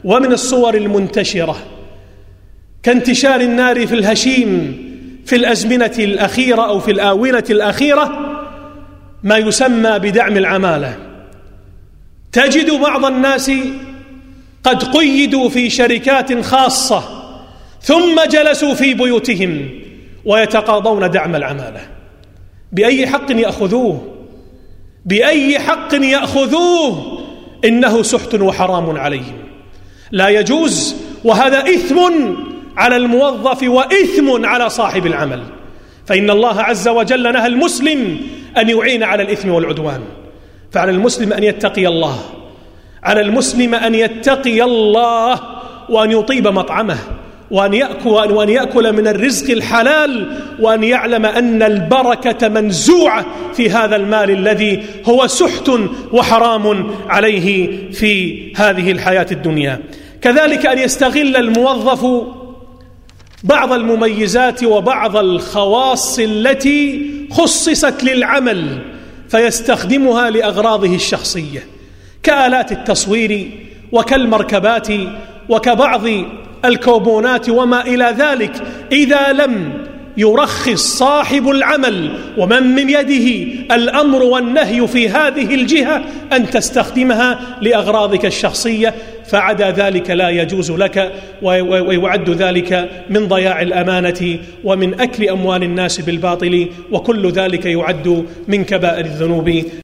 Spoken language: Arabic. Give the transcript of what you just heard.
ومن الصور المنتشرة كانتشار النار في الهشيم في الأزمنة الأخيرة أو في الآونة الأخيرة ما يسمى بدعم العمالة. تجد بعض الناس قد قيدوا في شركات خاصة ثم جلسوا في بيوتهم ويتقاضون دعم العمالة. بأي حق يأخذوه؟ بأي حق يأخذوه؟ إنه سحت وحرام عليهم، لا يجوز، وهذا إثم على الموظف وإثم على صاحب العمل. فإن الله عز وجل نهى المسلم أن يعين على الإثم والعدوان، فعلى المسلم أن يتقي الله، على المسلم أن يتقي الله وأن يطيب مطعمه وأن يأكل من الرزق الحلال، وأن يعلم أن البركة منزوعة في هذا المال الذي هو سحت وحرام عليه في هذه الحياة الدنيا. كذلك أن يستغل الموظف بعض المميزات وبعض الخواص التي خصصت للعمل فيستخدمها لأغراضه الشخصية، كآلات التصوير وكالمركبات وكبعض الكوبونات وما إلى ذلك. إذا لم يرخص صاحب العمل ومن يده الأمر والنهي في هذه الجهة أن تستخدمها لأغراضك الشخصية، فعدا ذلك لا يجوز لك، ويعد ذلك من ضياع الأمانة ومن أكل أموال الناس بالباطل، وكل ذلك يعد من كبائر الذنوب.